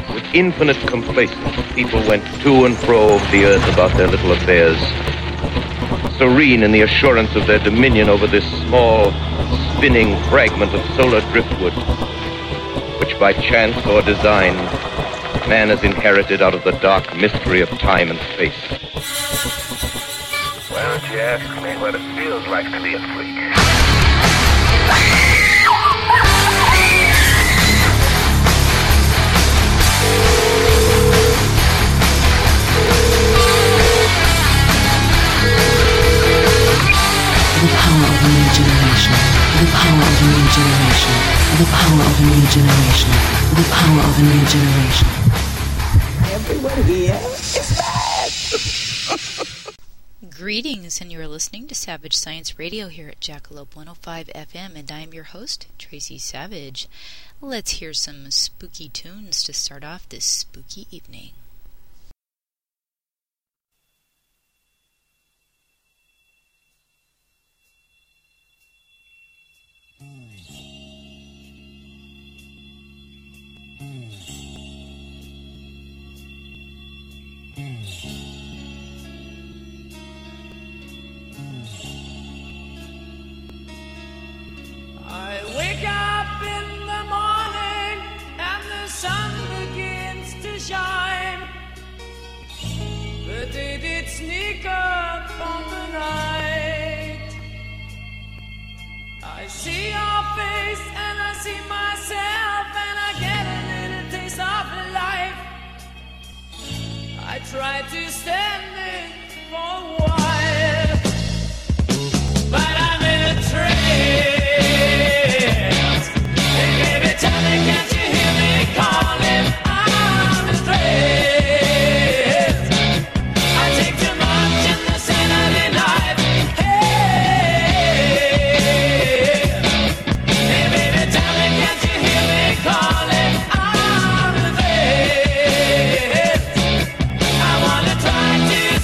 With infinite complacence, people went to and fro over the earth about their little affairs, serene in the assurance of their dominion over this small, spinning fragment of solar driftwood, which by chance or design, man has inherited out of the dark mystery of time and space. Why don't you ask me what it feels like to be a freak? The power of a new generation. The power of a new generation. The power of a new generation. The power of a new generation. Everyone here is bad. Greetings, and you are listening to Savage Science Radio here at Jackalope 105 FM, and I am your host, Tracy Savage. Let's hear some spooky tunes to start off this spooky evening. I wake up in the morning and the sun begins to shine, but it did sneak up on the night. I see your face and I see myself and I get a little taste of life. I try to stand it for a while, but I'm in a trance. Tell me, can't you hear me calling? I'm in stress. I take too much in the Saturday night. Hey, hey, baby, tell me, can't you hear me calling? I'm in stress. I wanna try to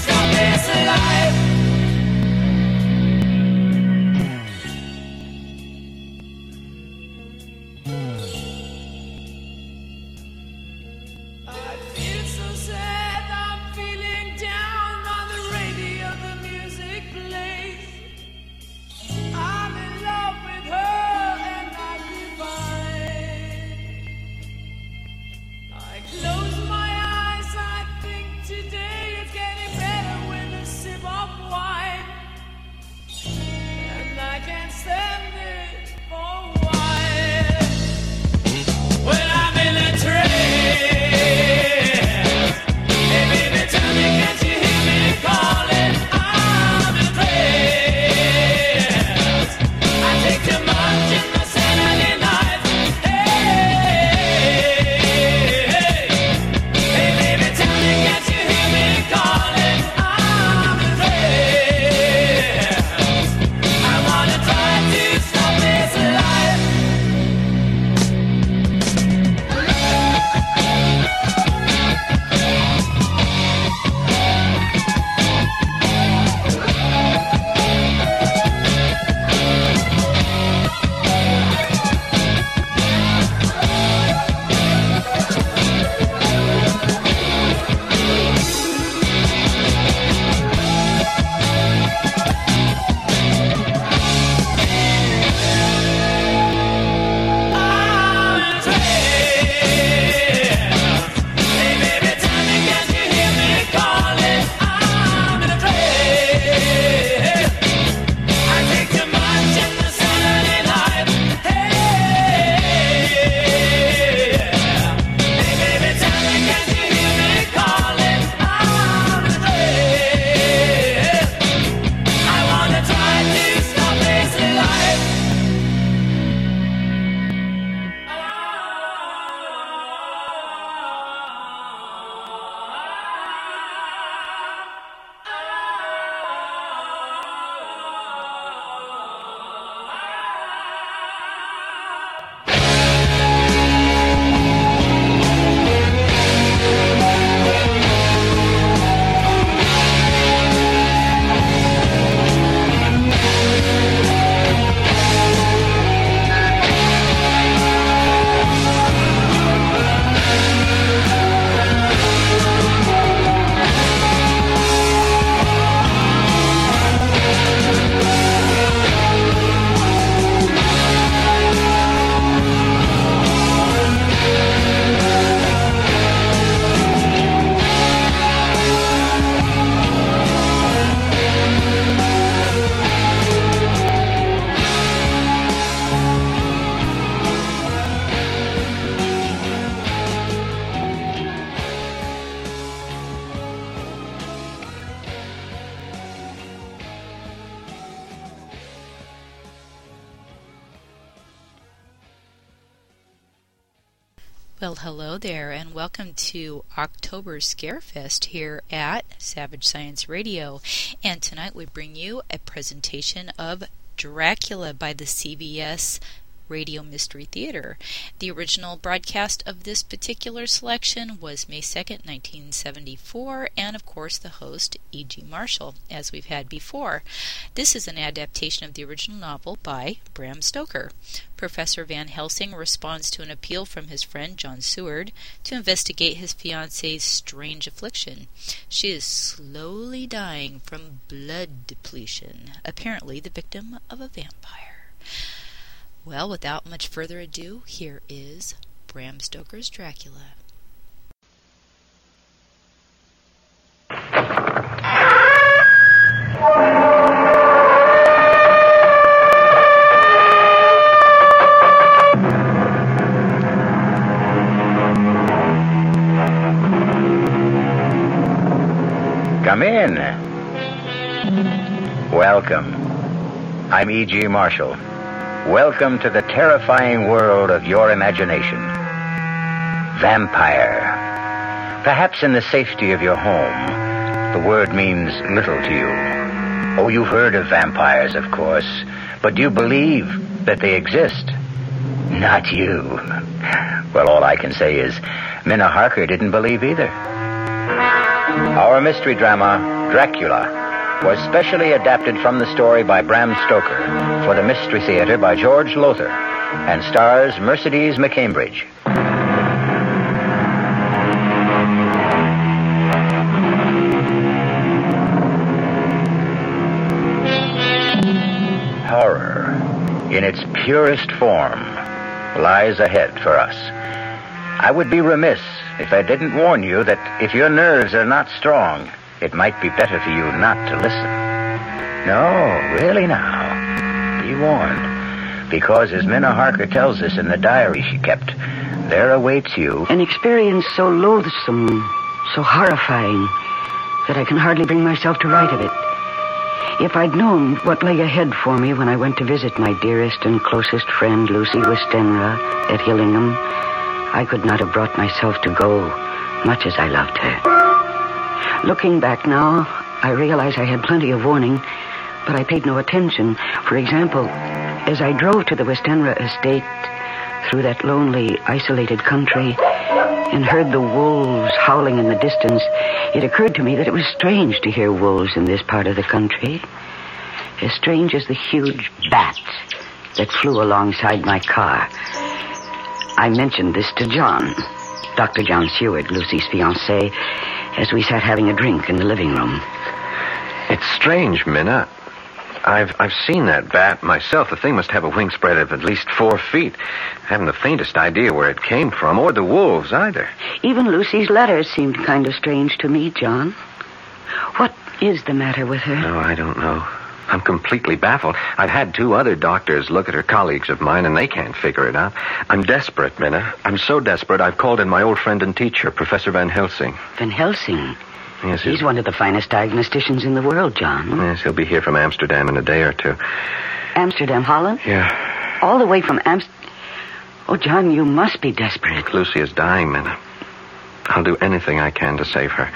Well, hello there, and welcome to October Scarefest here at Savage Science Radio. And tonight we bring you a presentation of Dracula by the CBS Radio Mystery Theater. The original broadcast of this particular selection was May 2nd, 1974, and of course the host, E.G. Marshall, as we've had before. This is an adaptation of the original novel by Bram Stoker. Professor Van Helsing responds to an appeal from his friend John Seward to investigate his fiancee's strange affliction. She is slowly dying from blood depletion, apparently the victim of a vampire. Well, without much further ado, here is Bram Stoker's Dracula. Come in. Welcome. I'm E.G. Marshall. Welcome to the terrifying world of your imagination. Vampire. Perhaps in the safety of your home, the word means little to you. Oh, you've heard of vampires, of course, but do you believe that they exist? Not you. Well, all I can say is Minna Harker didn't believe either. Our mystery drama, Dracula, was specially adapted from the story by Bram Stoker for the Mystery Theater by George Lothar and stars Mercedes McCambridge. Horror, in its purest form, lies ahead for us. I would be remiss if I didn't warn you that if your nerves are not strong, it might be better for you not to listen. No, really now. Be warned. Because as Minna Harker tells us in the diary she kept, there awaits you An experience so loathsome, so horrifying, that I can hardly bring myself to write of it. If I'd known what lay ahead for me when I went to visit my dearest and closest friend, Lucy Westenra, at Hillingham, I could not have brought myself to go, much as I loved her. Looking back now, I realize I had plenty of warning, but I paid no attention. For example, as I drove to the Westenra estate through that lonely, isolated country and heard the wolves howling in the distance, it occurred to me that it was strange to hear wolves in this part of the country. As strange as the huge bat that flew alongside my car. I mentioned this to John, Dr. John Seward, Lucy's fiancé, as we sat having a drink in the living room. It's strange, Minna. I've seen that bat myself. The thing must have a wingspread of at least 4 feet. I haven't the faintest idea where it came from, or the wolves either. Even Lucy's letters seemed kind of strange to me, John. What is the matter with her? No, I don't know. I'm completely baffled. I've had 2 other doctors look at her, colleagues of mine, and they can't figure it out. I'm desperate, Minna. I'm so desperate, I've called in my old friend and teacher, Professor Van Helsing. Van Helsing? Yes, He's one of the finest diagnosticians in the world, John. Yes, he'll be here from Amsterdam in a day or 2. Amsterdam, Holland? Yeah. All the way from Oh, John, you must be desperate. Lucy is dying, Minna. I'll do anything I can to save her.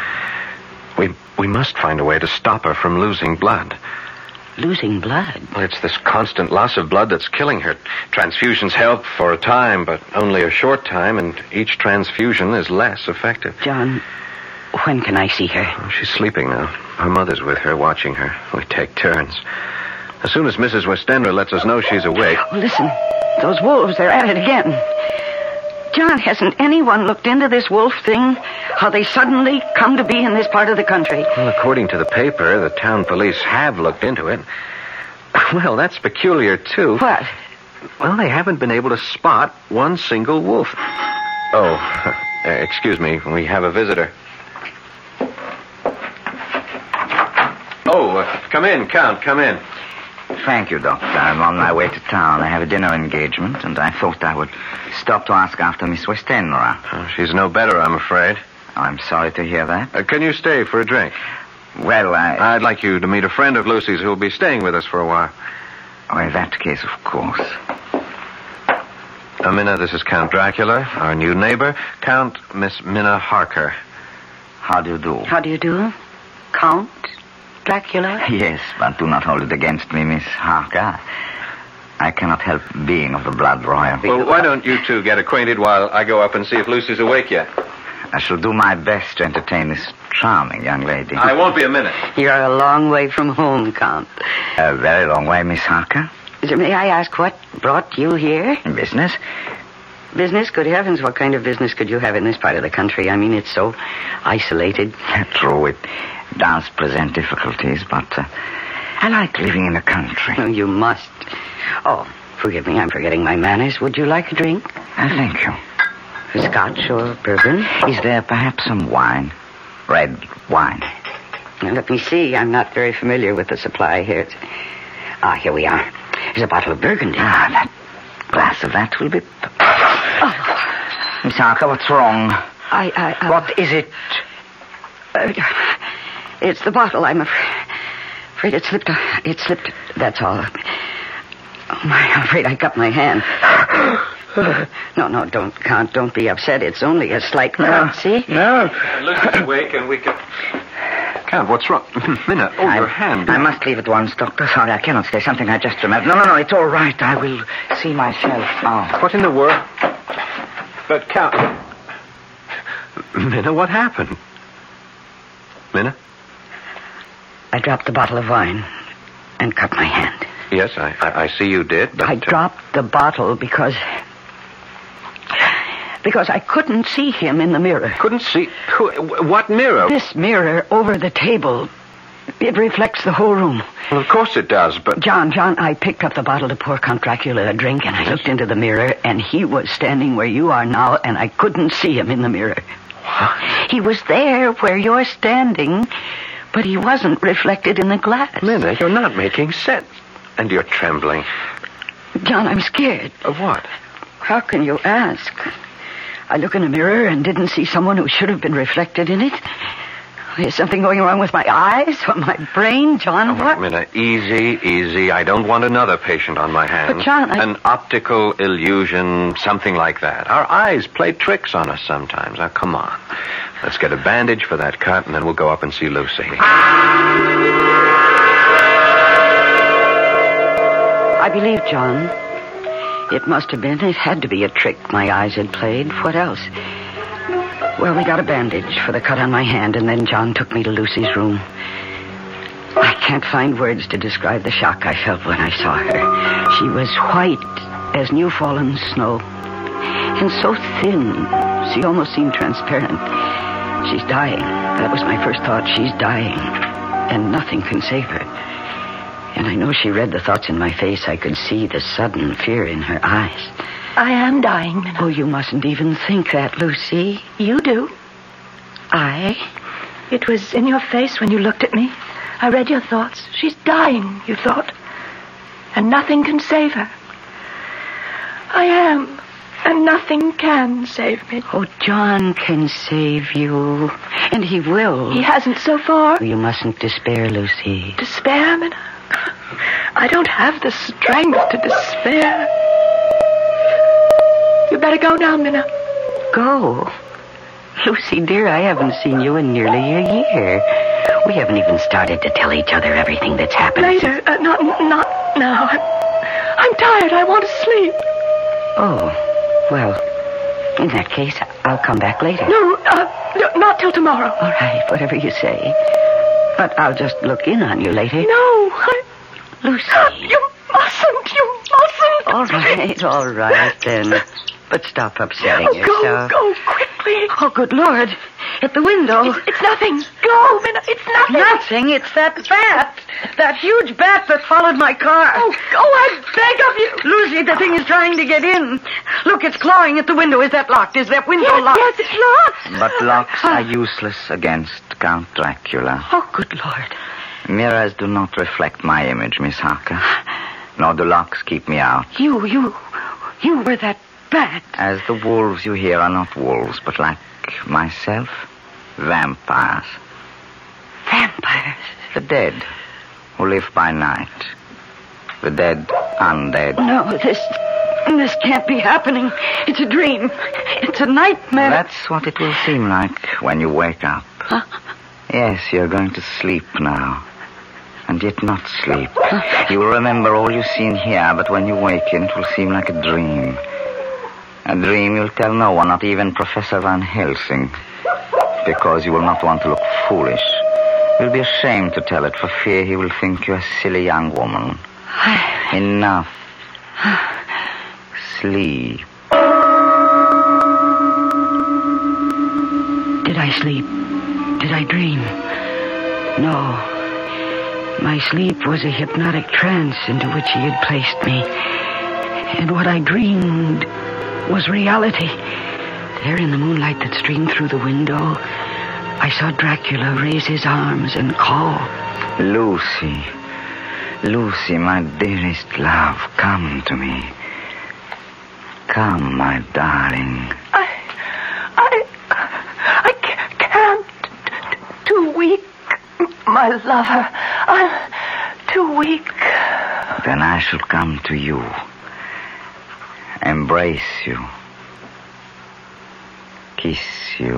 We must find a way to stop her from losing blood. Losing blood? Well, it's this constant loss of blood that's killing her. Transfusions help for a time, but only a short time, and each transfusion is less effective. John, when can I see her? Oh, she's sleeping now. Her mother's with her, watching her. We take turns. As soon as Mrs. Westenra lets us know she's awake... Oh, listen, those wolves, they're at it again. John, hasn't anyone looked into this wolf thing? How they suddenly come to be in this part of the country? Well, according to the paper, the town police have looked into it. Well, that's peculiar, too. What? Well, they haven't been able to spot one single wolf. Oh, excuse me, we have a visitor. Oh, come in, Count, come in. Thank you, Doctor. I'm on my way to town. I have a dinner engagement, and I thought I would stop to ask after Miss Westenra. Oh, she's no better, I'm afraid. I'm sorry to hear that. Can you stay for a drink? Well, I'd like you to meet a friend of Lucy's who'll be staying with us for a while. Oh, in that case, of course. Minna, this is Count Dracula, our new neighbor, Count Miss Minna Harker. How do you do? How do you do? Count Dracula? Yes, but do not hold it against me, Miss Harker. I cannot help being of the blood royal. Well, why don't you two get acquainted while I go up and see if Lucy's awake yet? I shall do my best to entertain this charming young lady. I won't be a minute. You're a long way from home, Count. A very long way, Miss Harker. May I ask what brought you here? Business? Business? Good heavens, what kind of business could you have in this part of the country? I mean, it's so isolated. True, it does present difficulties, but I like living in the country. Oh, you must. Oh, forgive me, I'm forgetting my manners. Would you like a drink? Thank you. Scotch or bourbon? Is there perhaps some wine? Red wine? Now, let me see. I'm not very familiar with the supply here. Here we are. Here's a bottle of Burgundy. That glass of that will be... Miss Harker, what's wrong? What is it? It's the bottle, I'm afraid it slipped. It slipped, that's all. Oh, I'm afraid I cut my hand. No, don't be upset. It's only a slight cut, see? No. Lucy's awake and we can... Count, what's wrong? Minna, your hand. I must leave at once, Doctor. Sorry, I cannot stay. Something I just remembered. No, it's all right. I will see myself now. What in the world? But, Count... Minna, what happened? Minna? I dropped the bottle of wine and cut my hand. Yes, I see you did, but... I dropped the bottle because I couldn't see him in the mirror. Couldn't see? What mirror? This mirror over the table. It reflects the whole room. Well, of course it does, but... John, I picked up the bottle to pour Count Dracula a drink, and I looked into the mirror, and he was standing where you are now, and I couldn't see him in the mirror. What? He was there where you're standing, but he wasn't reflected in the glass. Minna, you're not making sense. And you're trembling. John, I'm scared. Of what? How can you ask? I look in a mirror and didn't see someone who should have been reflected in it. Is something going wrong with my eyes or my brain, John? What? Minna, easy. I don't want another patient on my hands. But, John, An optical illusion, something like that. Our eyes play tricks on us sometimes. Now, come on. Let's get a bandage for that cut, and then we'll go up and see Lucy. I believe, John. It must have been. It had to be a trick my eyes had played. What else? Well, we got a bandage for the cut on my hand, and then John took me to Lucy's room. I can't find words to describe the shock I felt when I saw her. She was white as new-fallen snow, and so thin, she almost seemed transparent. She's dying. That was my first thought. She's dying, and nothing can save her. And I know she read the thoughts in my face. I could see the sudden fear in her eyes. I am dying, Minna. Oh, you mustn't even think that, Lucy. You do. It was in your face when you looked at me. I read your thoughts. She's dying, you thought. And nothing can save her. I am. And nothing can save me. Oh, John can save you. And he will. He hasn't so far. You mustn't despair, Lucy. Despair, Minna? I don't have the strength to despair. You better go now, Minna. Go? Lucy, dear, I haven't seen you in nearly a year. We haven't even started to tell each other everything that's happened. Later. Not now. I'm tired. I want to sleep. Oh, well, in that case, I'll come back later. No, not till tomorrow. All right, whatever you say. But I'll just look in on you later. No, Lucy. You mustn't. All right, then. But stop upsetting yourself. Go quickly. Oh, good Lord. At the window. It's nothing. Go, Minna. It's nothing. Nothing. It's that bat. That huge bat that followed my car. Oh, I beg of you. Lucy, the thing is trying to get in. Look, it's clawing at the window. Is that locked? Is that window locked? Yes, it's locked. But locks are useless against Count Dracula. Oh, good Lord. Mirrors do not reflect my image, Miss Harker. Nor do locks keep me out. You were that bat. As the wolves you hear are not wolves, but like myself, vampires. Vampires? The dead, who live by night. The dead undead. No, this This can't be happening. It's a dream. It's a nightmare. That's what it will seem like when you wake up. Huh? Yes, you're going to sleep now. And yet not sleep. You will remember all you've seen here, but when you waken, it will seem like a dream. A dream you'll tell no one, not even Professor Van Helsing. Because you will not want to look foolish. You'll be ashamed to tell it for fear he will think you're a silly young woman. Enough. Sleep. Did I sleep? Did I dream? No. My sleep was a hypnotic trance into which he had placed me. And what I dreamed was reality. There in the moonlight that streamed through the window, I saw Dracula raise his arms and call. Lucy. Lucy, my dearest love, come to me. Come, my darling. I can't. Too weak, my lover. I'm too weak. Then I shall come to you. Embrace you. Kiss you.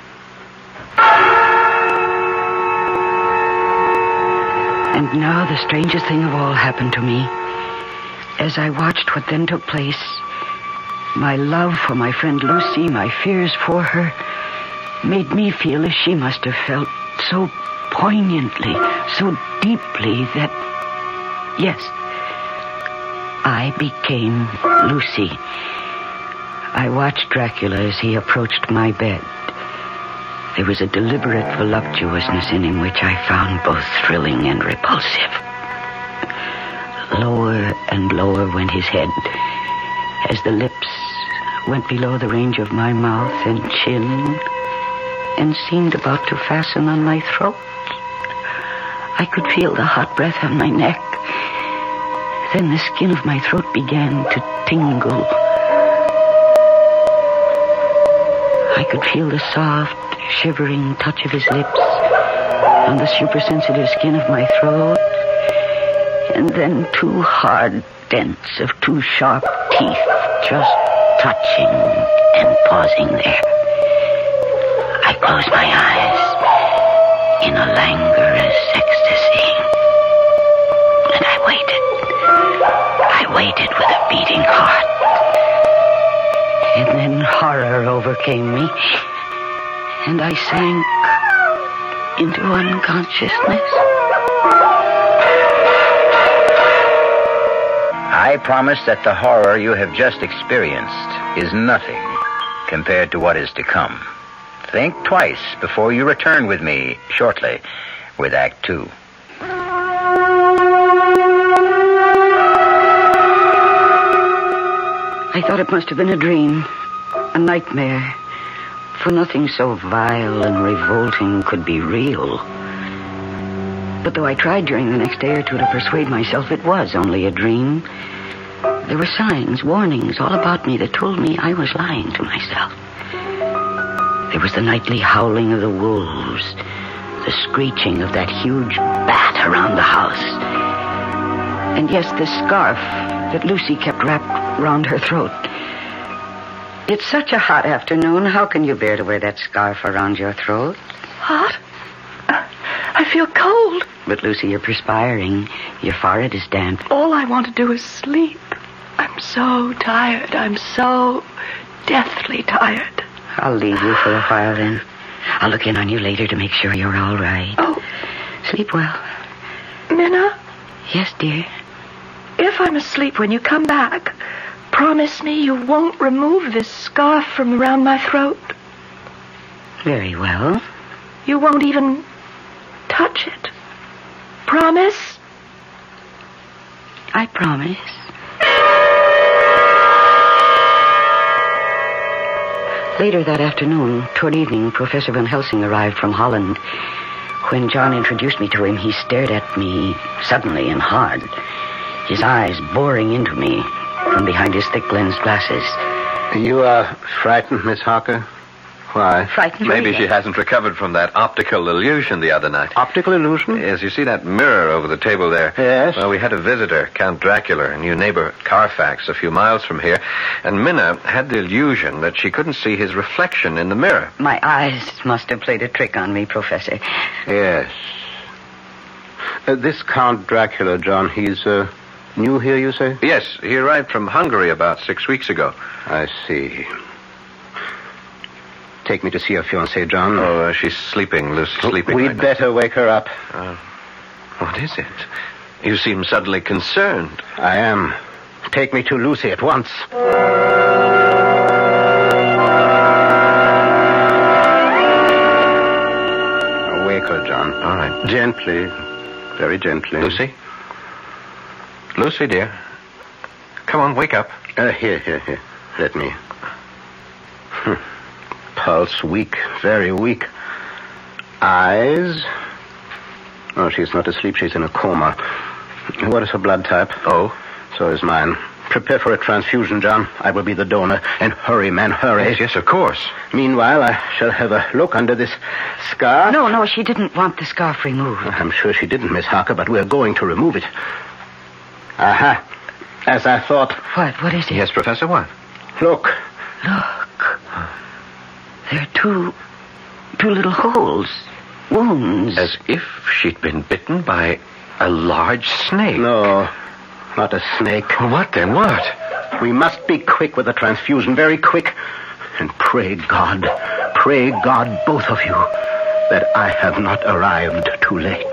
And now the strangest thing of all happened to me. As I watched what then took place, my love for my friend Lucy, my fears for her, made me feel as she must have felt, so poignantly, so deeply that, yes, I became Lucy. I watched Dracula as he approached my bed. There was a deliberate voluptuousness in him which I found both thrilling and repulsive. Lower and lower went his head as the lips went below the range of my mouth and chin and seemed about to fasten on my throat. I could feel the hot breath on my neck. Then the skin of my throat began to tingle. I could feel the soft, shivering touch of his lips on the supersensitive skin of my throat, and then two hard dents of two sharp teeth just touching and pausing there. I closed my eyes in a languorous ecstasy, and I waited with a beating heart. And then horror overcame me, and I sank into unconsciousness. I promise that the horror you have just experienced is nothing compared to what is to come. Think twice before you return with me shortly with Act 2. I thought it must have been a dream, a nightmare, for nothing so vile and revolting could be real. But though I tried during the next day or two to persuade myself it was only a dream, there were signs, warnings all about me that told me I was lying to myself. There was the nightly howling of the wolves, the screeching of that huge bat around the house, and yes, the scarf that Lucy kept wrapped round her throat. It's such a hot afternoon. How can you bear to wear that scarf around your throat? Hot? I feel cold. But, Lucy, you're perspiring. Your forehead is damp. All I want to do is sleep. I'm so tired. I'm so deathly tired. I'll leave you for a while, then. I'll look in on you later to make sure you're all right. Oh. Sleep well. Minna? Yes, dear? If I'm asleep when you come back, promise me you won't remove this scarf from around my throat. Very well. You won't even touch it. Promise? I promise. Later that afternoon, toward evening, Professor Van Helsing arrived from Holland. When John introduced me to him, he stared at me suddenly and hard, his eyes boring into me from behind his thick lensed glasses. Are you, frightened, Miss Harker? Why? Frightened Maybe her she yet? hasn't recovered from that optical illusion the other night. Optical illusion? Yes, you see that mirror over the table there? Yes. Well, we had a visitor, Count Dracula, a new neighbor at Carfax, a few miles from here, and Minna had the illusion that she couldn't see his reflection in the mirror. My eyes must have played a trick on me, Professor. Yes. This Count Dracula, John, he's new here, you say? Yes, he arrived from Hungary about 6 weeks ago. I see. Take me to see your fiancée, John. Oh, she's sleeping, Lucy, sleeping. We'd right now. better wake her up. What is it? You seem suddenly concerned. I am. Take me to Lucy at once. Wake her, John. All right. Gently. Very gently. Lucy? Lucy, dear. Come on, wake up. Here. Let me. Pulse weak, very weak. Eyes. Oh, she's not asleep. She's in a coma. What is her blood type? Oh? So is mine. Prepare for a transfusion, John. I will be the donor. And hurry, man, hurry. Yes, of course. Meanwhile, I shall have a look under this scarf. No, she didn't want the scarf removed. I'm sure she didn't, Miss Harker, but we're going to remove it. Aha. As I thought. What is it? Yes, Professor, what? Look. Look. There are two little holes. Wounds. As if she'd been bitten by a large snake. No, not a snake. Well, what then? What? We must be quick with the transfusion, very quick. And pray God, both of you, that I have not arrived too late.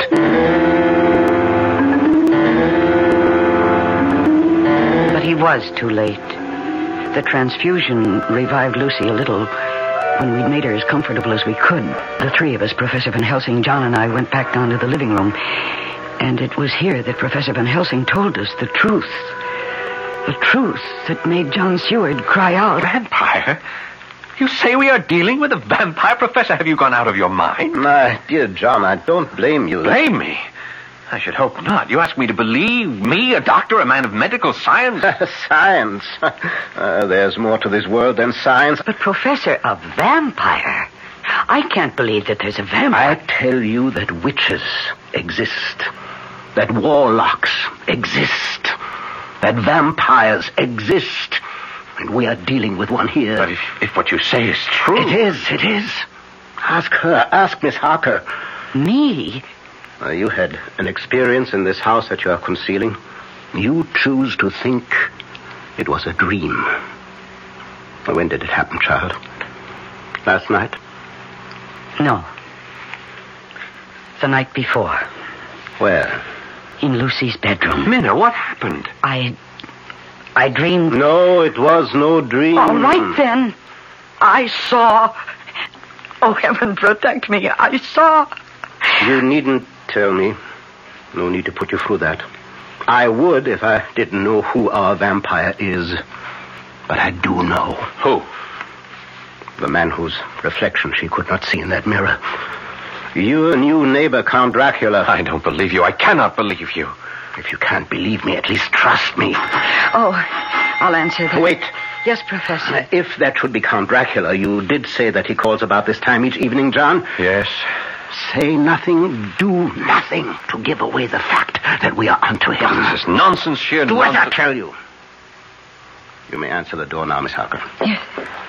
But he was too late. The transfusion revived Lucy a little. When we'd made her as comfortable as we could, the three of us, Professor Van Helsing, John, and I, went back down to the living room. And it was here that Professor Van Helsing told us the truth. The truth that made John Seward cry out. Vampire? You say we are dealing with a vampire? Professor, have you gone out of your mind? My dear John, I don't blame you. Blame me? I should hope not. You ask me to believe me, a doctor, a man of medical science? Science. There's more to this world than science. But, Professor, a vampire? I can't believe that there's a vampire. I tell you that witches exist. That warlocks exist. That vampires exist. And we are dealing with one here. But if what you say is true... It is. Ask her. Ask Miss Harker. Me? You had an experience in this house that you are concealing. You choose to think it was a dream. When did it happen, child? Last night? No. The night before. Where? In Lucy's bedroom. Minna, what happened? I dreamed... No, it was no dream. All right, then. I saw... Oh, heaven protect me. I saw... You needn't tell me. No need to put you through that. I would if I didn't know who our vampire is. But I do know. Who? The man whose reflection she could not see in that mirror. Your new neighbor, Count Dracula. I don't believe you. I cannot believe you. If you can't believe me, at least trust me. Oh, I'll answer that. Wait. Yes, Professor. If that should be Count Dracula, you did say that he calls about this time each evening, John? Yes. Say nothing, do nothing to give away the fact that we are onto him. This is nonsense, sheer Do nonsense. as I tell you. You may answer the door now, Miss Harker. Yes.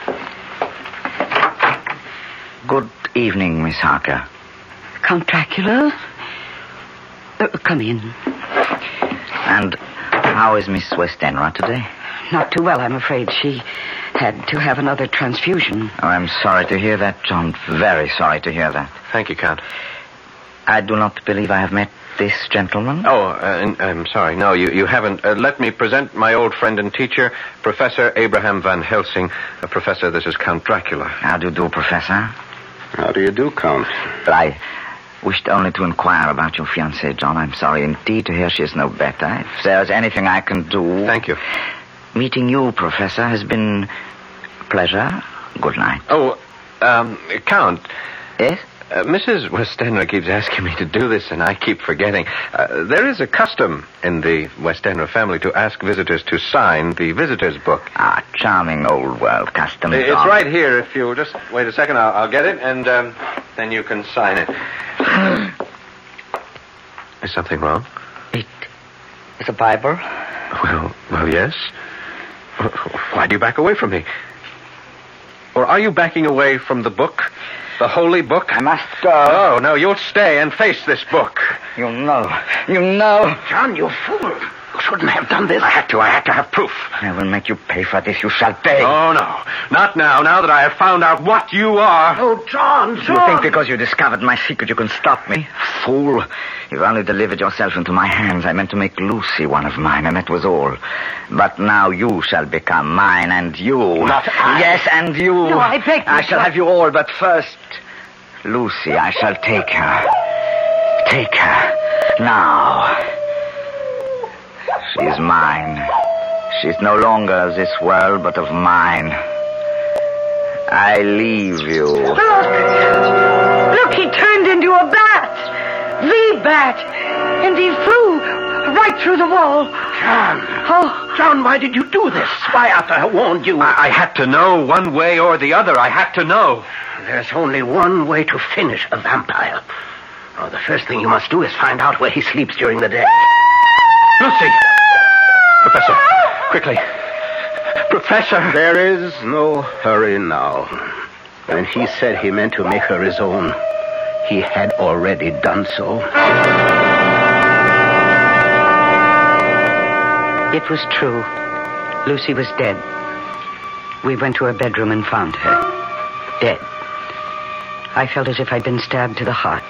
Good evening, Miss Harker. Count Dracula? Come in. And how is Miss Westenra today? Not too well, I'm afraid. She had to have another transfusion. Oh, I'm sorry to hear that, John. Very sorry to hear that. Thank you, Count. I do not believe I have met this gentleman. Oh, I'm sorry. No, you haven't. Let me present my old friend and teacher, Professor Abraham Van Helsing. Professor, this is Count Dracula. How do you do, Professor? How do you do, Count? I wished only to inquire about your fiancée, John. I'm sorry indeed to hear she is no better. If there's anything I can do... Thank you. Meeting you, Professor, has been a pleasure. Good night. Oh, Count. Yes? Mrs. Westenra keeps asking me to do this, and I keep forgetting. There is a custom in the Westenra family to ask visitors to sign the visitor's book. Ah, charming old world custom. It's right here. If you'll just wait a second, I'll get it, and then you can sign it. Is something wrong? It's a Bible. Well, yes. Why do you back away from me? Or are you backing away from the book? The holy book? I must go. No, you'll stay and face this book. You know. John, you fool. You shouldn't have done this. I had to have proof. I will make you pay for this. You shall pay. Oh, no. Not now that I have found out what you are. Oh, John. You think because you discovered my secret you can stop me? Fool. You've only delivered yourself into my hands. I meant to make Lucy one of mine, and that was all. But now you shall become mine, and you. Not I. Yes, and you. No, I beg you. I shall have you all, but first, Lucy, I shall take her. Take her. Now. She's mine. She's no longer of this world, but of mine. I leave you. Look, he turned into a bat. The bat. And he flew right through the wall. John, why did you do this? Why, after I warned you? I had to know one way or the other. I had to know. There's only one way to finish a vampire. Oh, the first thing you must do is find out where he sleeps during the day. Lucy! Professor, quickly. Professor! There is no hurry now. When he said he meant to make her his own, he had already done so. It was true. Lucy was dead. We went to her bedroom and found her. Dead. I felt as if I'd been stabbed to the heart.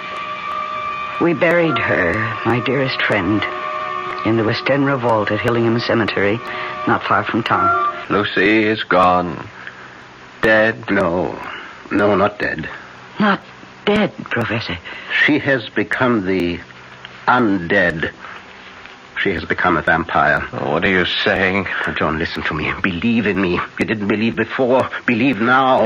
We buried her, my dearest friend, in the Westenra vault at Hillingham Cemetery, not far from town. Lucy is gone. Dead? No, not dead. Not dead, Professor. She has become the undead. She has become a vampire. Oh, what are you saying? John, listen to me. Believe in me. You didn't believe before. Believe now.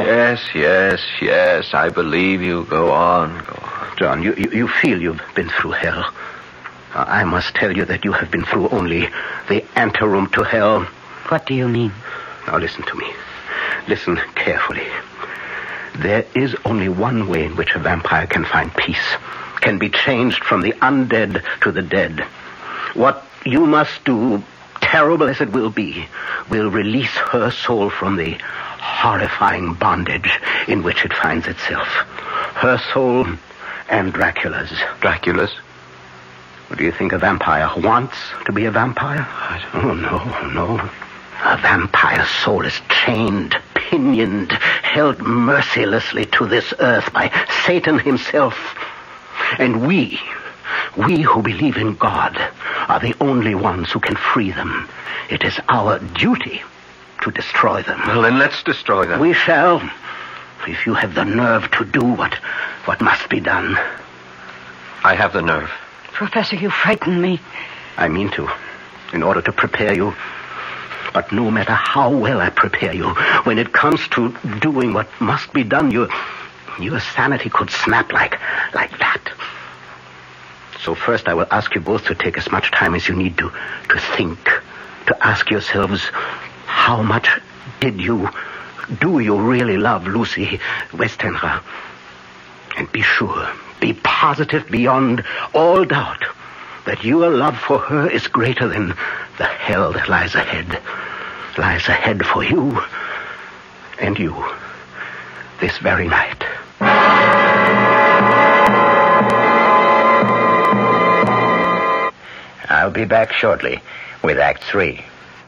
Yes. I believe you. Go on. John, you feel you've been through hell. I must tell you that you have been through only the anteroom to hell. What do you mean? Now listen to me. Listen carefully. There is only one way in which a vampire can find peace, can be changed from the undead to the dead. What you must do, terrible as it will be, will release her soul from the horrifying bondage in which it finds itself. Her soul and Dracula's. Dracula's? Do you think a vampire wants to be a vampire? Oh, no. A vampire's soul is chained, pinioned, held mercilessly to this earth by Satan himself. And we who believe in God are the only ones who can free them. It is our duty to destroy them. Well, then let's destroy them. We shall, if you have the nerve to do what must be done. I have the nerve. Professor, you frighten me. I mean to, in order to prepare you. But no matter how well I prepare you, when it comes to doing what must be done, your sanity could snap like that. So first I will ask you both to take as much time as you need to think, to ask yourselves, how much do you really love Lucy Westenra? And be sure, be positive beyond all doubt that your love for her is greater than the hell that lies ahead for you and you this very night. I'll be back shortly with Act 3.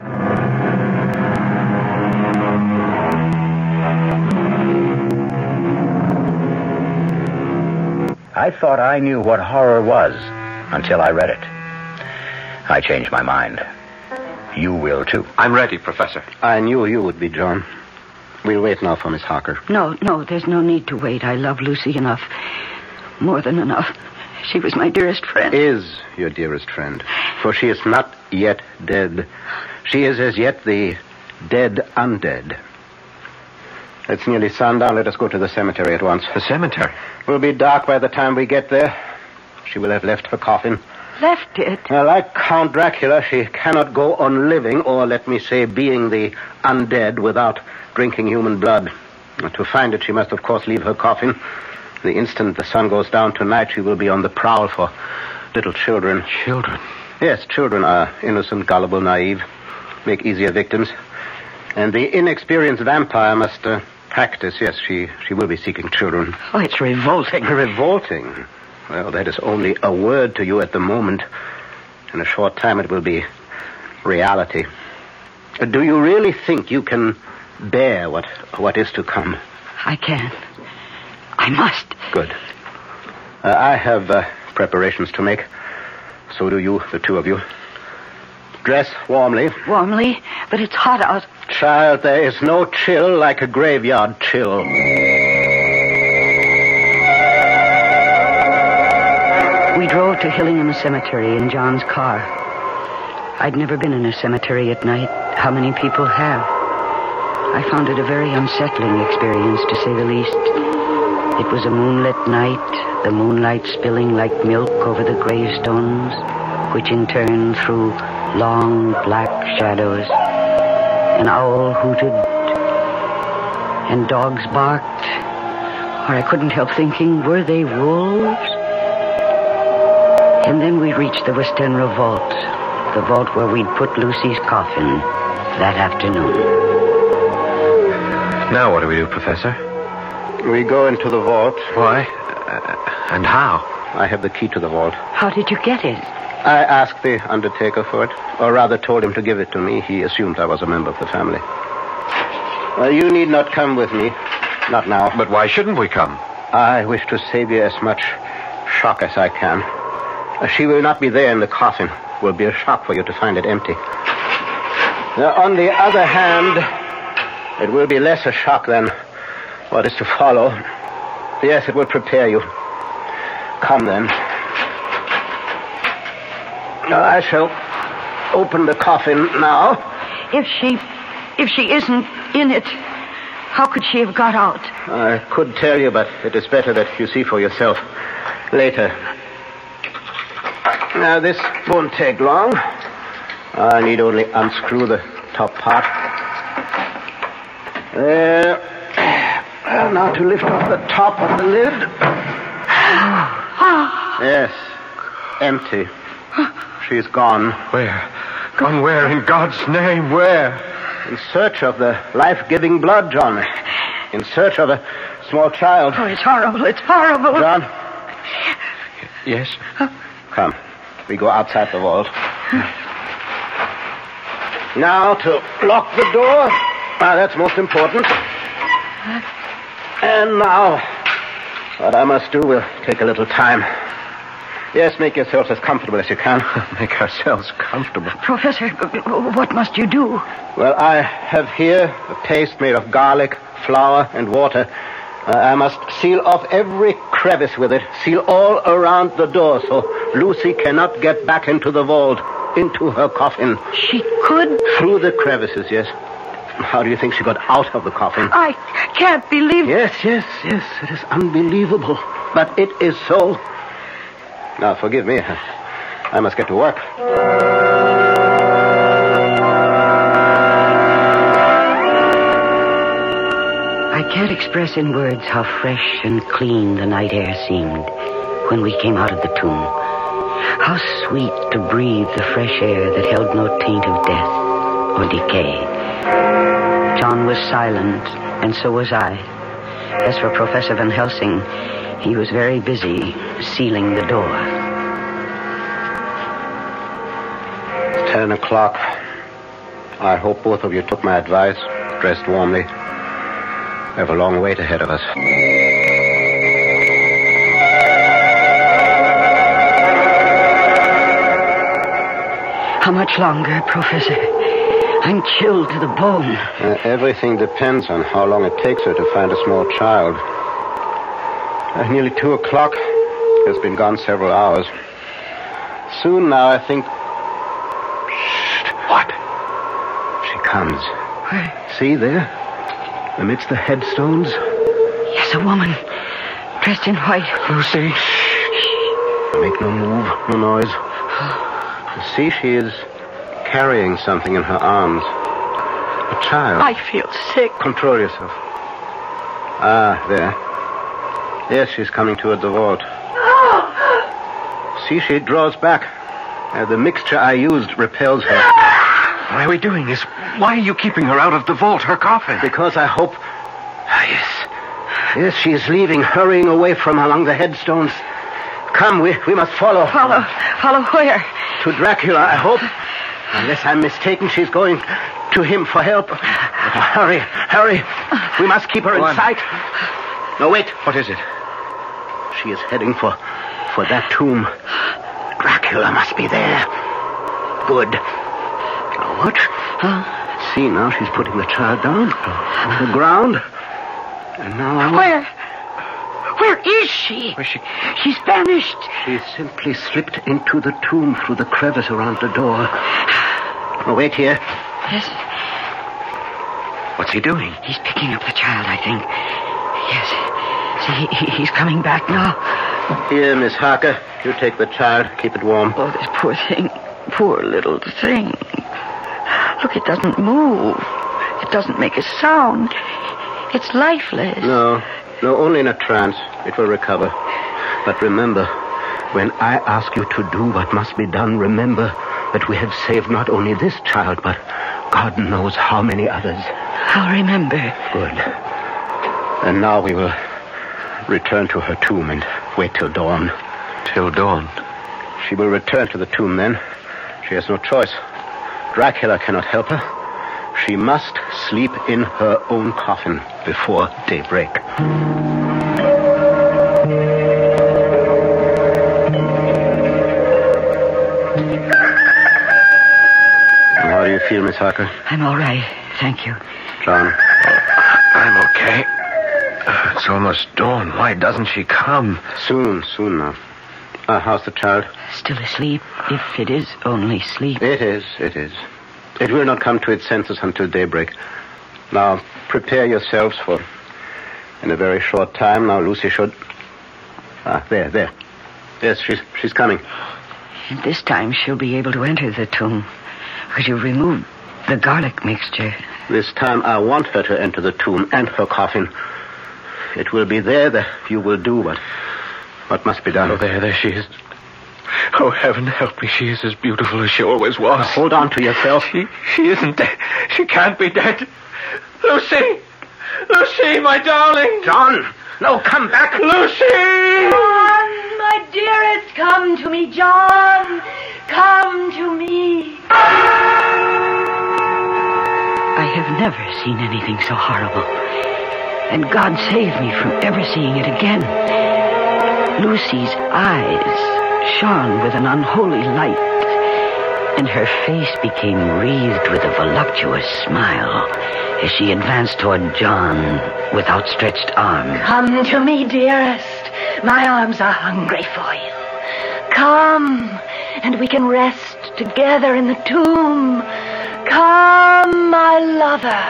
I thought I knew what horror was until I read it. I changed my mind. You will, too. I'm ready, Professor. I knew you would be, John. We'll wait now for Miss Harker. No, there's no need to wait. I love Lucy enough. More than enough. She was my dearest friend. Is your dearest friend. For she is not yet dead. She is as yet the dead undead. It's nearly sundown. Let us go to the cemetery at once. The cemetery? It will be dark by the time we get there. She will have left her coffin. Left it? Like Count Dracula, she cannot go on living, or let me say, being the undead without drinking human blood. To find it, she must, of course, leave her coffin. The instant the sun goes down tonight, she will be on the prowl for little children. Children? Yes, children are innocent, gullible, naive, make easier victims. And the inexperienced vampire must practice. Yes, she will be seeking children. Oh, it's revolting. Revolting? Well, that is only a word to you at the moment. In a short time, it will be reality. Do you really think you can bear what is to come? I can. I must. Good. I have preparations to make. So do you, the two of you. Dress warmly. Warmly? But it's hot out. Child, there is no chill like a graveyard chill. We drove to Hillingham Cemetery in John's car. I'd never been in a cemetery at night. How many people have? I found it a very unsettling experience, to say the least. It was a moonlit night, the moonlight spilling like milk over the gravestones, which in turn threw long black shadows. An owl hooted, and dogs barked, or I couldn't help thinking, were they wolves? And then we reached the Westenra vault, the vault where we'd put Lucy's coffin that afternoon. Now what do we do, Professor? We go into the vault. Why? And how? I have the key to the vault. How did you get it? I asked the undertaker for it, or rather told him to give it to me. He assumed I was a member of the family. You need not come with me. Not now. But why shouldn't we come? I wish to save you as much shock as I can. She will not be there in the coffin. It will be a shock for you to find it empty. Now, on the other hand, it will be less a shock than what is to follow. Yes, it will prepare you. Come then. Now, I shall open the coffin now. If she isn't in it, how could she have got out? I could tell you, but it is better that you see for yourself later. Now, this won't take long. I need only unscrew the top part. There. Well, now to lift off the top of the lid. Yes, empty. She's gone. Where? Gone where? In God's name, where? In search of the life-giving blood, John. In search of a small child. Oh, it's horrible. It's horrible. John? Yes? Come. We go outside the vault. Now to lock the door. That's most important. And now, what I must do will take a little time. Yes, make yourselves as comfortable as you can. Make ourselves comfortable? Professor, what must you do? Well, I have here a paste made of garlic, flour, and water. I must seal off every crevice with it. Seal all around the door so Lucy cannot get back into the vault, into her coffin. She could? Through the crevices, yes. How do you think she got out of the coffin? I can't believe... Yes. It is unbelievable. But it is so. Now, forgive me. I must get to work. I can't express in words how fresh and clean the night air seemed when we came out of the tomb. How sweet to breathe the fresh air that held no taint of death or decay. John was silent, and so was I. As for Professor Van Helsing, he was very busy sealing the door. 10 o'clock. I hope both of you took my advice, dressed warmly. We have a long wait ahead of us. How much longer, Professor? I'm chilled to the bone. Everything depends on how long it takes her to find a small child. Nearly 2 o'clock. Has been gone several hours. Soon now, I think... Shh. What? She comes. Where? See there? amidst the headstones? Yes, a woman, dressed in white. Lucy. Make no move, no noise. See, she is carrying something in her arms. A child. I feel sick. Control yourself. Ah, there. Yes, she's coming toward the vault. See, she draws back. The mixture I used repels her. Why are we doing this? Why are you keeping her out of the vault, her coffin? Because I hope... Yes. Yes, she is leaving, hurrying away from among the headstones. Come, we must follow. Follow where? To Dracula, I hope. Unless I'm mistaken, she's going to him for help. Hurry. We must keep her in sight. No, wait. What is it? She is heading for that tomb. Dracula must be there. Good. Now, what? See, now she's putting the child down on the ground. And now Where is she? Where's she? She's vanished. She simply slipped into the tomb through the crevice around the door. Oh, wait here. Yes. What's he doing? He's picking up the child, I think. Yes. See, he's coming back now. Here, Miss Harker. You take the child. Keep it warm. Oh, this poor thing. Poor little thing. Look, it doesn't move. It doesn't make a sound. It's lifeless. No, only in a trance. It will recover. But remember, when I ask you to do what must be done, remember that we have saved not only this child, but God knows how many others. I'll remember. Good. And now we will return to her tomb and wait till dawn. Till dawn? She will return to the tomb then. She has no choice. Dracula cannot help her. She must sleep in her own coffin before daybreak. How do you feel, Miss Harker? I'm all right, thank you. John? I'm okay. It's almost dawn. Why doesn't she come? Soon now. How's the child? Still asleep, if it is only sleep. It is. It will not come to its senses until daybreak. Now, prepare yourselves for... In a very short time, now Lucy should... there. Yes, she's coming. And this time she'll be able to enter the tomb, because you've removed the garlic mixture. This time I want her to enter the tomb and her coffin. It will be there that you will do what must be done. Oh, there she is. Oh, heaven help me. She is as beautiful as she always was. Now, hold on to yourself. She isn't dead. She can't be dead. Lucy, my darling. John, no, come back. Lucy! John, my dearest, come to me, John. Come to me. I have never seen anything so horrible. And God save me from ever seeing it again. Lucy's eyes shone with an unholy light, and her face became wreathed with a voluptuous smile as she advanced toward John with outstretched arms. Come to me, dearest. My arms are hungry for you. Come, and we can rest together in the tomb. Come, my lover.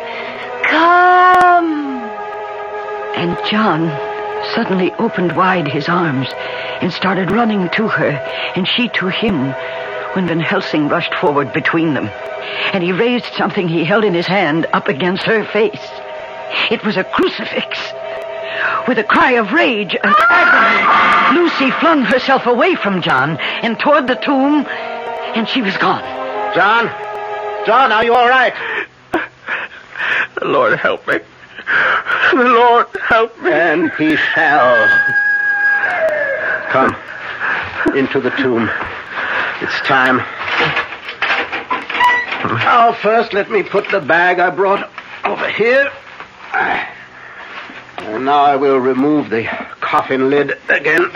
Come. And John suddenly opened wide his arms and started running to her, and she to him, when Van Helsing rushed forward between them. And he raised something he held in his hand up against her face. It was a crucifix. With a cry of rage and agony, Lucy flung herself away from John and toward the tomb, and she was gone. John, are you all right? The Lord help me. The Lord help me. And he shall. Come, into the tomb. It's time. Now, first, let me put the bag I brought over here. And now I will remove the coffin lid again.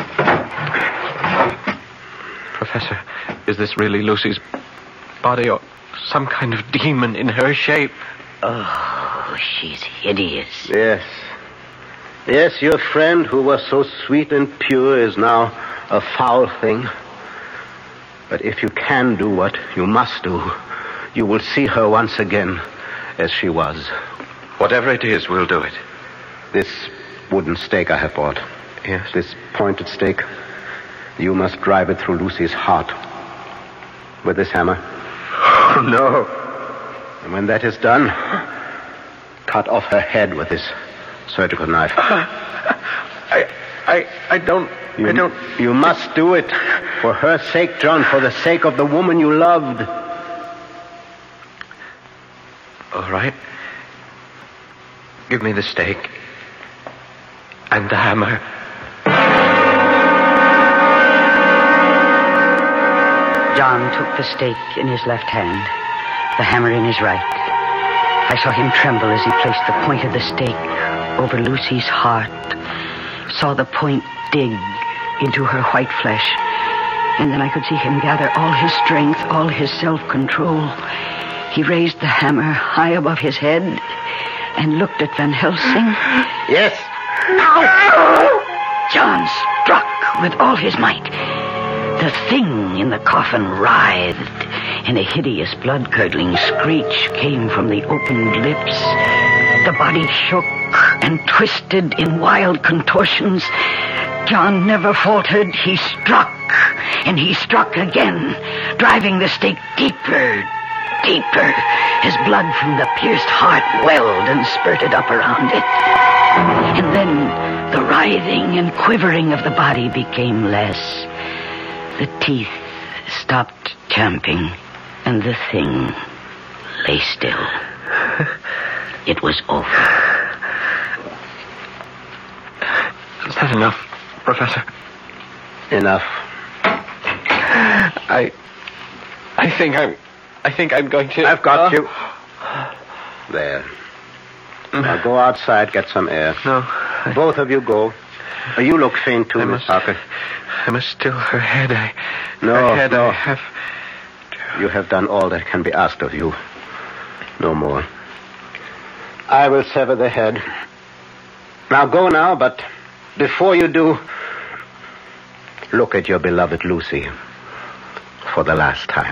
Professor, is this really Lucy's body or some kind of demon in her shape? Oh, she's hideous. Yes, your friend who was so sweet and pure is now a foul thing. But if you can do what you must do, you will see her once again as she was. Whatever it is, we'll do it. This wooden stake I have bought. Yes? This pointed stake. You must drive it through Lucy's heart. With this hammer. Oh, no. And when that is done, cut off her head with this surgical knife. I don't... You must do it. For her sake, John. For the sake of the woman you loved. All right. Give me the stake. And the hammer. John took the stake in his left hand, the hammer in his right. I saw him tremble as he placed the point of the stake over Lucy's heart, saw the point dig into her white flesh, and then I could see him gather all his strength, all his self-control. He raised the hammer high above his head and looked at Van Helsing. Yes. Now! John struck with all his might. The thing in the coffin writhed, and a hideous blood-curdling screech came from the opened lips. The body shook and twisted in wild contortions. John never faltered. He struck, and he struck again, driving the stake deeper, deeper, as blood from the pierced heart welled and spurted up around it. And then the writhing and quivering of the body became less. The teeth stopped champing, and the thing lay still. It was over. Is that enough, Professor? Enough. I think I'm going to... I've got you. There. Now go outside, get some air. No. Both of you go. You look faint too, Miss Parker. I must still her head. No. I have... You have done all that can be asked of you. No more. I will sever the head. Now go now, but before you do, look at your beloved Lucy for the last time.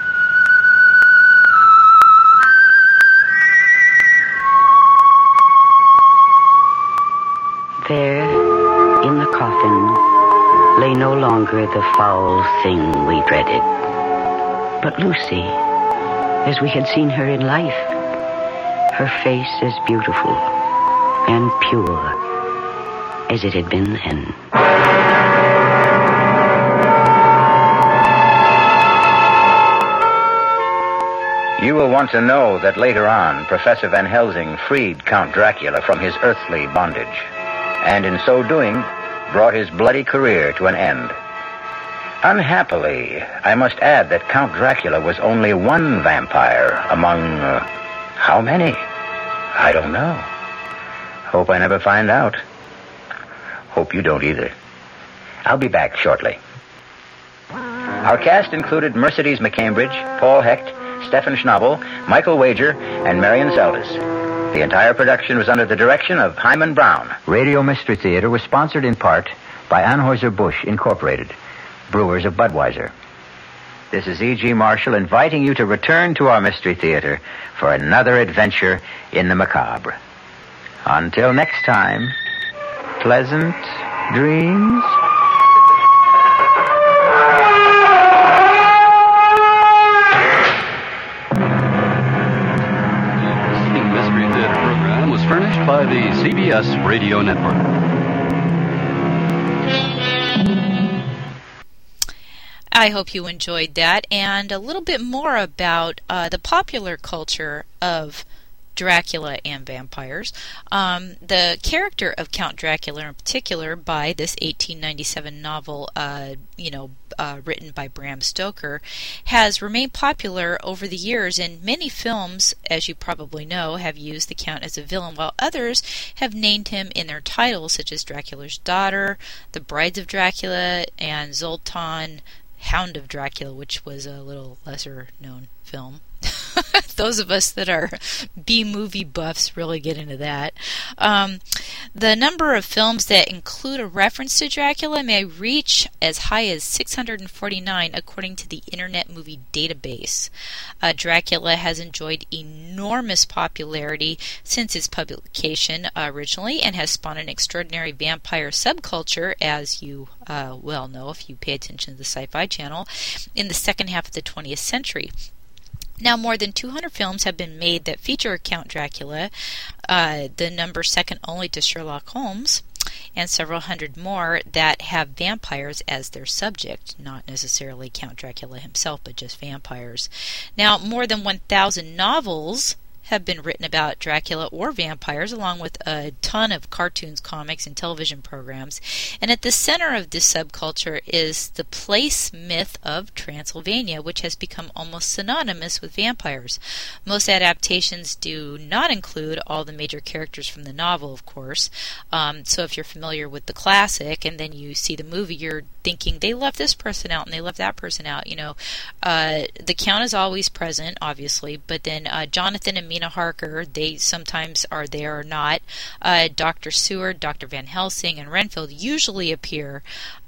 There, in the coffin, lay no longer the foul thing we dreaded, but Lucy, as we had seen her in life, her face as beautiful and pure as it had been then. You will want to know that later on, Professor Van Helsing freed Count Dracula from his earthly bondage, and in so doing, brought his bloody career to an end. Unhappily, I must add that Count Dracula was only one vampire among... how many? I don't know. Hope I never find out. Hope you don't either. I'll be back shortly. Our cast included Mercedes McCambridge, Paul Hecht, Stefan Schnabel, Michael Wager, and Marion Seldes. The entire production was under the direction of Hyman Brown. Radio Mystery Theater was sponsored in part by Anheuser-Busch Incorporated, brewers of Budweiser. This is E.G. Marshall inviting you to return to our Mystery Theater for another adventure in the macabre. Until next time, pleasant dreams. Mystery Theater program was furnished by the CBS Radio Network. I hope you enjoyed that, and a little bit more about the popular culture of Dracula and vampires. The character of Count Dracula in particular, by this 1897 novel, written by Bram Stoker, has remained popular over the years, and many films, as you probably know, have used the Count as a villain, while others have named him in their titles, such as Dracula's Daughter, The Brides of Dracula, and Zoltan, Hound of Dracula, which was a little lesser known film. Those of us that are B-movie buffs really get into that. The number of films that include a reference to Dracula may reach as high as 649, according to the Internet Movie Database. Dracula has enjoyed enormous popularity since its publication originally, and has spawned an extraordinary vampire subculture, as you well know if you pay attention to the Sci-Fi Channel, in the second half of the 20th century. Now, more than 200 films have been made that feature Count Dracula, the number second only to Sherlock Holmes, and several hundred more that have vampires as their subject, not necessarily Count Dracula himself, but just vampires. Now, more than 1,000 novels have been written about Dracula or vampires, along with a ton of cartoons, comics, and television programs. And at the center of this subculture is the place myth of Transylvania, which has become almost synonymous with vampires. Most adaptations do not include all the major characters from the novel, of course. So if you're familiar with the classic and then you see the movie, you're thinking they left this person out and they left that person out. The Count is always present, obviously, but then Jonathan and Mina Harker, they sometimes are there or not. Dr. Seward, Dr. Van Helsing, and Renfield usually appear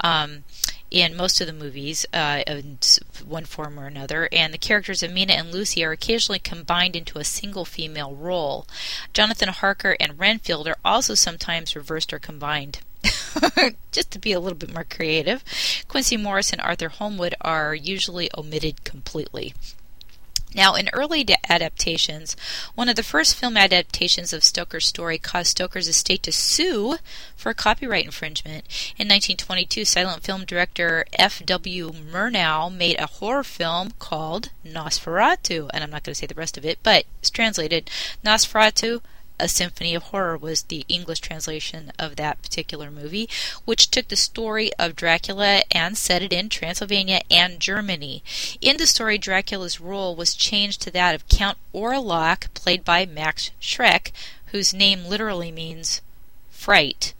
in most of the movies in one form or another, and the characters of Mina and Lucy are occasionally combined into a single female role. Jonathan Harker and Renfield are also sometimes reversed or combined. Just to be a little bit more creative. Quincy Morris and Arthur Holmwood are usually omitted completely. Now, in early adaptations, one of the first film adaptations of Stoker's story caused Stoker's estate to sue for copyright infringement. In 1922, silent film director F.W. Murnau made a horror film called Nosferatu, and I'm not going to say the rest of it, but it's translated Nosferatu, A Symphony of Horror was the English translation of that particular movie, which took the story of Dracula and set it in Transylvania and Germany. In the story, Dracula's role was changed to that of Count Orlok, played by Max Schreck, whose name literally means fright.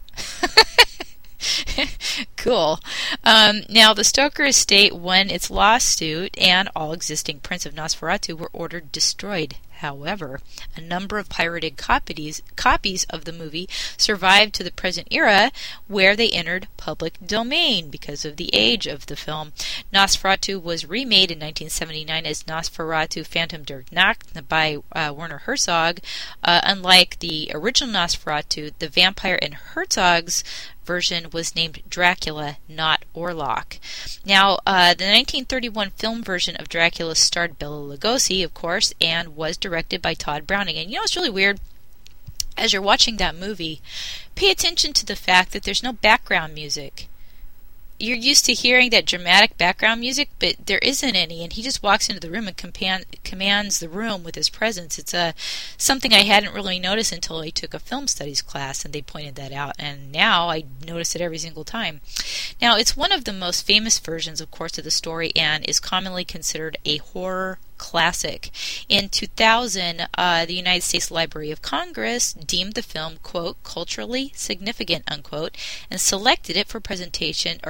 Cool. Now, the Stoker estate won its lawsuit, and all existing prints of Nosferatu were ordered destroyed. However, a number of pirated copies of the movie survived to the present era, where they entered public domain because of the age of the film. Nosferatu was remade in 1979 as Nosferatu Phantom der Nacht by Werner Herzog. Unlike the original Nosferatu, the vampire in Herzog's version was named Dracula, not Orlok. Now, the 1931 film version of Dracula starred Bela Lugosi, of course, and was directed by Todd Browning. And it's really weird. As you're watching that movie, pay attention to the fact that there's no background music. You're used to hearing that dramatic background music, but there isn't any, and he just walks into the room and commands the room with his presence. It's something I hadn't really noticed until I took a film studies class, and they pointed that out, and now I notice it every single time. Now, it's one of the most famous versions, of course, of the story, and is commonly considered a horror classic. In 2000, the United States Library of Congress deemed the film, quote, culturally significant, unquote, and selected it for preservation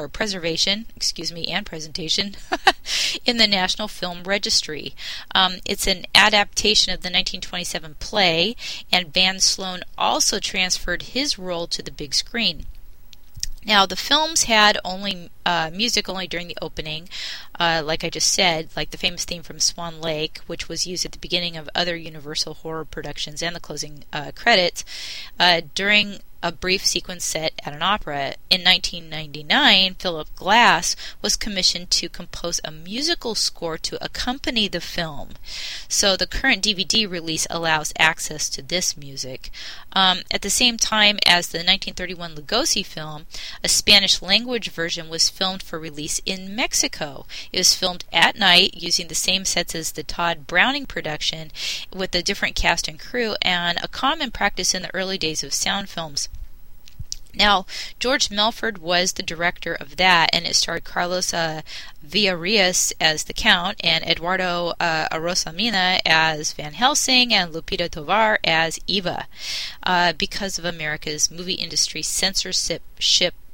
in the National Film Registry. It's an adaptation of the 1927 play, and Van Sloan also transferred his role to the big screen. Now, the films had only music only during the opening, like I just said, like the famous theme from Swan Lake, which was used at the beginning of other Universal horror productions and the closing credits, during a brief sequence set at an opera. In 1999, Philip Glass was commissioned to compose a musical score to accompany the film. So the current DVD release allows access to this music. At the same time as the 1931 Lugosi film, a Spanish language version was filmed for release in Mexico. It was filmed at night using the same sets as the Todd Browning production, with a different cast and crew, and a common practice in the early days of sound films. Now, George Melford was the director of that, and it starred Carlos Villarreal as the Count, and Eduardo Arosamena as Van Helsing, and Lupita Tovar as Eva. Because of America's movie industry censorship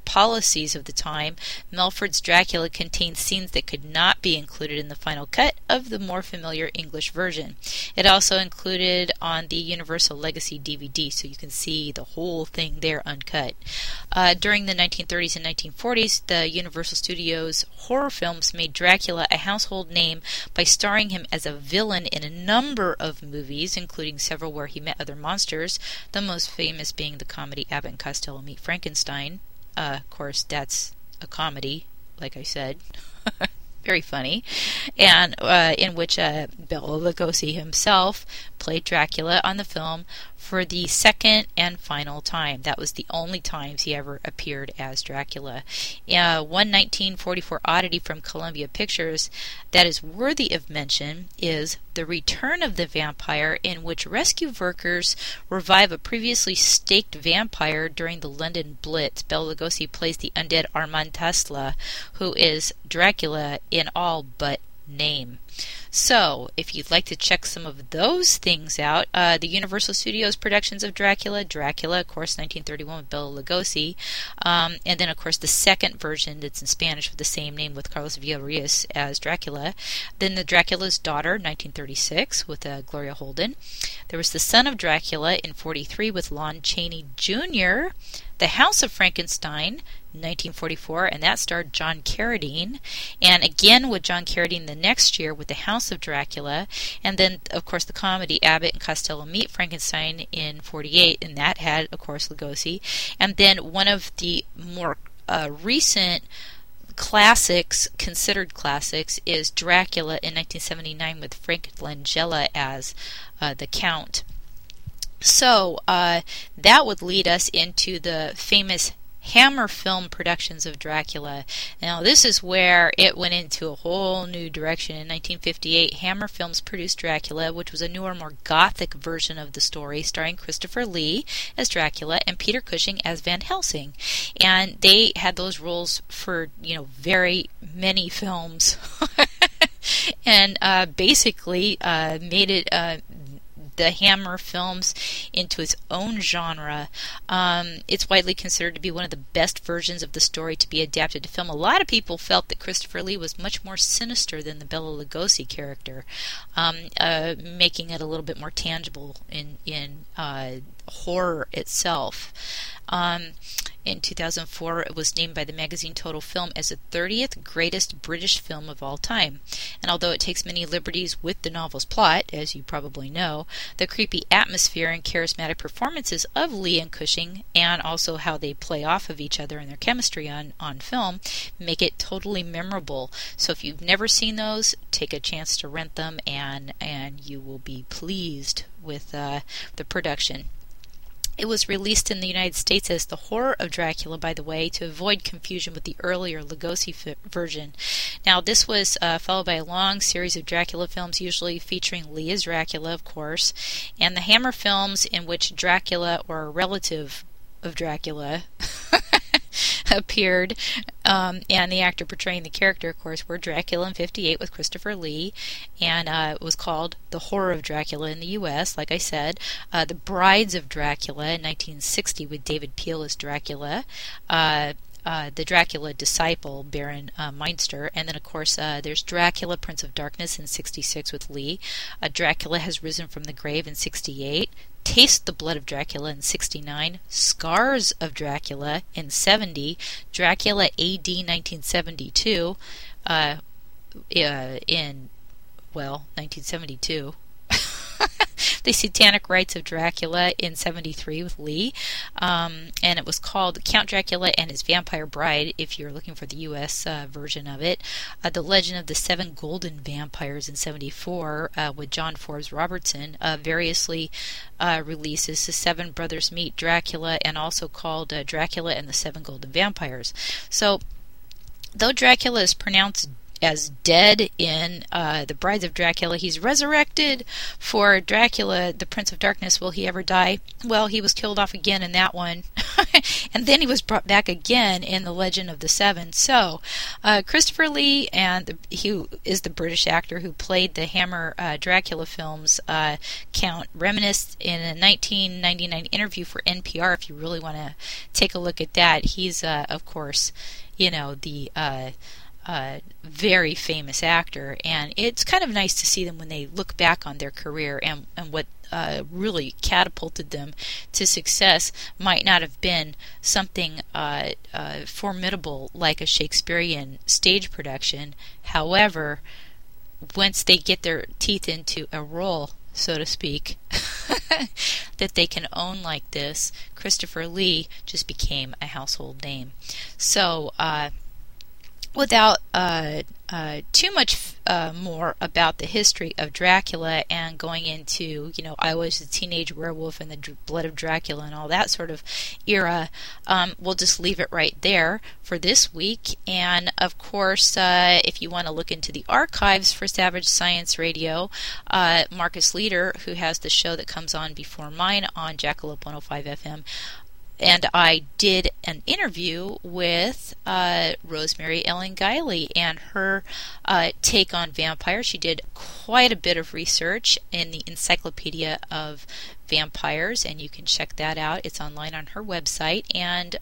policies of the time, Melford's Dracula contains scenes that could not be included in the final cut of the more familiar English version. It also included on the Universal Legacy DVD, so you can see the whole thing there uncut. During the 1930s and 1940s, the Universal Studios horror films made Dracula a household name by starring him as a villain in a number of movies, including several where he met other monsters, the most famous being the comedy Abbott and Costello Meet Frankenstein. Of course, that's a comedy, like I said. Very funny. And in which Bela Lugosi himself played Dracula on the film for the second and final time. That was the only times he ever appeared as Dracula. One 1944 oddity from Columbia Pictures that is worthy of mention is The Return of the Vampire, in which rescue workers revive a previously staked vampire during the London Blitz. Bela Lugosi plays the undead Armand Tesla, who is Dracula in all but name. So, if you'd like to check some of those things out, the Universal Studios productions of Dracula, of course, 1931 with Bela Lugosi, and then, of course, the second version that's in Spanish with the same name with Carlos Villarreal as Dracula. Then the Dracula's Daughter, 1936, with Gloria Holden. There was The Son of Dracula in 1943 with Lon Chaney Jr., The House of Frankenstein, 1944, and that starred John Carradine, and again with John Carradine the next year with The House of Dracula, and then, of course, the comedy Abbott and Costello Meet Frankenstein in 1948, and that had, of course, Lugosi, and then one of the more recent classics, considered classics, is Dracula in 1979 with Frank Langella as the Count. So that would lead us into the famous Hammer Film productions of Dracula. Now, this is where it went into a whole new direction. In 1958, Hammer Films produced Dracula, which was a newer, more gothic version of the story, starring Christopher Lee as Dracula and Peter Cushing as Van Helsing. And they had those roles for, very many films. And basically made it the Hammer Films into its own genre. It's widely considered to be one of the best versions of the story to be adapted to film. A lot of people felt that Christopher Lee was much more sinister than the Bela Lugosi character, making it a little bit more tangible in horror itself. In 2004, it was named by the magazine Total Film as the 30th greatest British film of all time. And although it takes many liberties with the novel's plot, as you probably know, the creepy atmosphere and charismatic performances of Lee and Cushing, and also how they play off of each other and their chemistry on film, make it totally memorable. So if you've never seen those, take a chance to rent them, and you will be pleased with the production. It was released in the United States as The Horror of Dracula, by the way, to avoid confusion with the earlier Lugosi version. Now, this was followed by a long series of Dracula films, usually featuring Lee as Dracula, of course, and the Hammer Films, in which Dracula, or a relative of Dracula, appeared, and the actor portraying the character, of course, were Dracula in 1958 with Christopher Lee, and it was called The Horror of Dracula in the U.S., like I said. The Brides of Dracula in 1960 with David Peel as Dracula. The Dracula Disciple, Baron Meinster, and then, of course, there's Dracula, Prince of Darkness in 1966 with Lee. Dracula Has Risen from the Grave in 1968. Taste the Blood of Dracula in 1969, Scars of Dracula in 1970, Dracula AD 1972, in 1972. The Satanic Rites of Dracula in 1973 with Lee, and it was called Count Dracula and His Vampire Bride, if you're looking for the U.S. version of it. The Legend of the Seven Golden Vampires in 1974 with John Forbes Robertson, variously releases. The Seven Brothers Meet Dracula, and also called Dracula and the Seven Golden Vampires. So, though Dracula is pronounced as dead in The Brides of Dracula, he's resurrected. For Dracula, the Prince of Darkness, will he ever die? Well, he was killed off again in that one. and then he was brought back again in The Legend of the Seven. So, Christopher Lee, he is the British actor who played the Hammer Dracula films, Count reminisced in a 1999 interview for NPR. If you really want to take a look at that, he's, of course, the very famous actor, and it's kind of nice to see them when they look back on their career and what really catapulted them to success might not have been something formidable like a Shakespearean stage production. However, once they get their teeth into a role, so to speak, that they can own like this, Christopher Lee just became a household name. So, without too much more about the history of Dracula and going into, I was a teenage werewolf and the blood of Dracula and all that sort of era, we'll just leave it right there for this week. And of course, if you want to look into the archives for Savage Science Radio, Marcus Leader, who has the show that comes on before mine on Jackalope 105 FM, and I did an interview with Rosemary Ellen Guiley and her take on vampires. She did quite a bit of research in the Encyclopedia of Vampires, and you can check that out. It's online on her website, and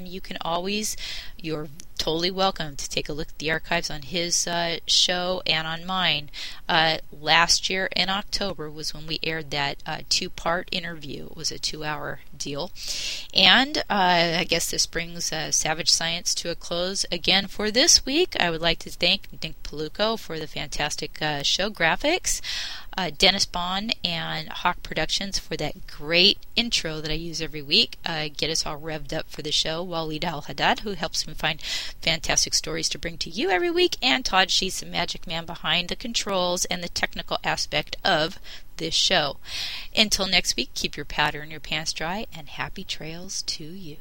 you're totally welcome to take a look at the archives on his show and on mine. Last year in October was when we aired that 2-part interview. It was a 2-hour deal. And I guess this brings Savage Science to a close again for this week. I would like to thank Nick Paluco for the fantastic show graphics, Dennis Bond and Hawk Productions for that great intro that I use every week. Get us all revved up for the show. Waleed Al-Haddad, who helps me find fantastic stories to bring to you every week. And Todd Sheets, the magic man behind the controls and the technical aspect of this show. Until next week, keep your powder in your pants dry, and happy trails to you.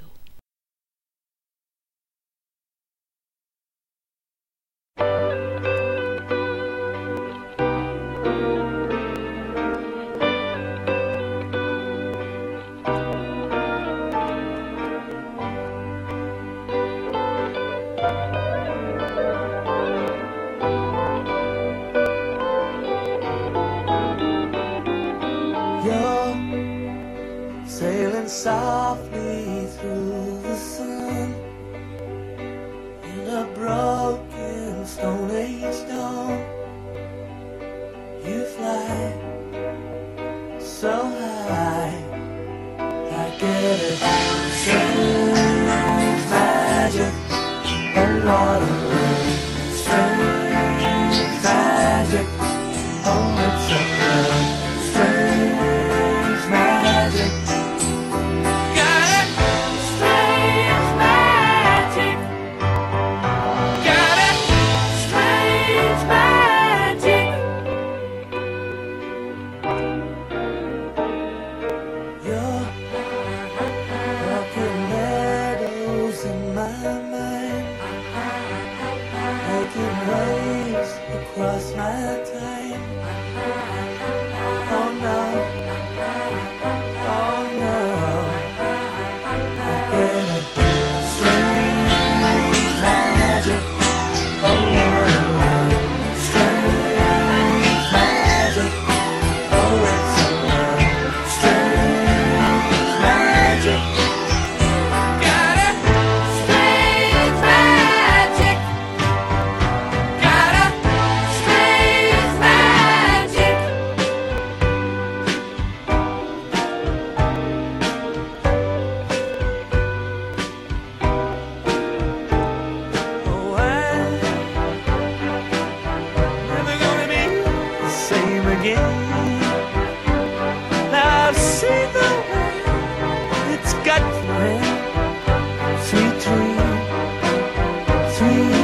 Sailing softly through the sun in a broken Stone Age dawn. You fly so high, I get a strange magic on water, strange magic on the strange magic. Across my time. Oh no, oh no, I get a strange magic. Oh strange magic. Oh, it's a strange magic. Got a strange magic. Got a sweet dream, sweet